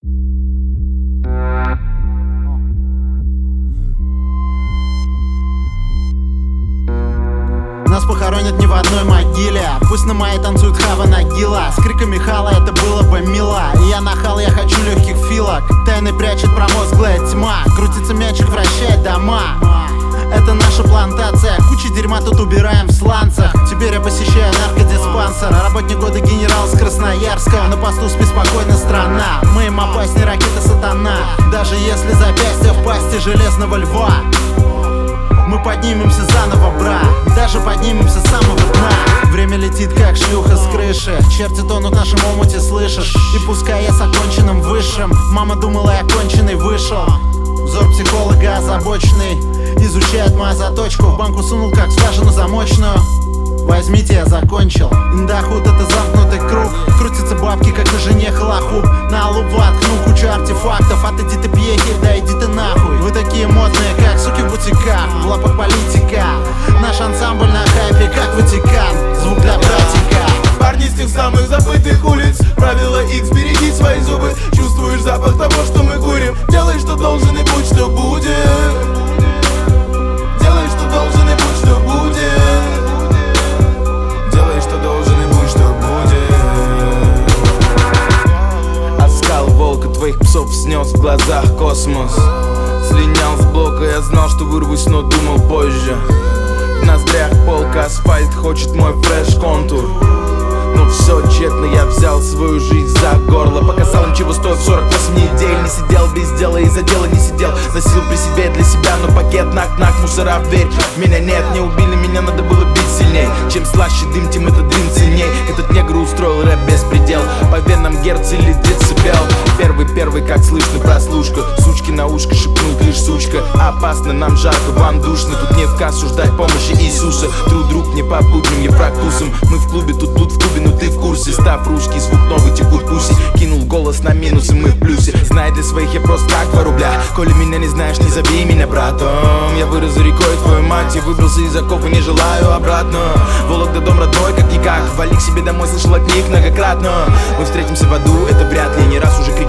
Нас похоронят не в одной могиле. Пусть на моей танцует Хава Нагила. С криками Хала это было бы мило. И я нахал, я хочу легких филок. Тайны прячет промозглая тьма. Крутится мячик, вращает дома. Это наша плантация. Куча дерьма тут убираем в сланцах. Теперь я посещаю наркодиспансер. Работник года генерал с Красноярска. На посту спи спокойно, страна. Мы им опаснее ракеты сатана. Даже если запястье в пасти железного льва, мы поднимемся заново, бра. Даже поднимемся с самого дна. Время летит как шлюха с крыши. Черти тонут в нашем омуте, слышишь? И пускай я с оконченным высшим. Мама думала, я конченый вышел. Взор психолога озабоченный изучает мою заточку. В банку сунул как скважину замочную. Возьмите, я закончил. Индахут это замкнутый круг. Крутятся бабки, как на жене холохуп. На лоб воткну кучу артефактов. Отойди ты пьехи, да иди ты нахуй. Вы такие модные, как суки в бутиках. В лапах политика. Наш ансамбль на хайпе, как Ватикан. Звук для братика. Парни с тех самых забытых улиц. Правило X, береги свои зубы. Чувствуешь запах того, что мы курим. Делай, что должен, и будь, что будет. Делай, что должен, и будь, что будет. Делай, что должен, и будь, что будет. Оскал волка твоих псов снес в глазах космос. Слинял с блока, я знал, что вырвусь, но думал позже. В ноздрях полка, асфальт хочет мой фреш-контур. Но все тщетно, я взял свою жизнь за горло. Показал им, чего стоит 48 недель. Не сидел без дела и за дело не сидел. Носил при себе для себя, но пакет нак-нак, мусора в дверь. Меня нет, не убили, меня надо было бить сильней. Чем слаще дым, тем этот дым ценней. Этот негр устроил рэп беспредел. По венам герц или децибел. Первый, как слышно, прослушка. Сучки на ушко шепнут лишь сучка. Опасно, нам жарко, вам душно. Тут не в кассу ждать помощи Иисуса. Друг не по будням, не практусом. Мы в клубе, тут в клубе, но ты в курсе. Став русский, звук новый, текут пуси. Кинул голос на минус, и мы в плюсе. Знай, для своих я просто как 2 рубля. Коли меня не знаешь, не зови меня братом. Я вырос за рекой, твою мать. Я выбрался из окопа, не желаю обратно. Вологда дом родной, как никак. Вали к себе домой, слышал от них многократно. Мы встретимся в аду, это вряд ли. Не раз уже кричал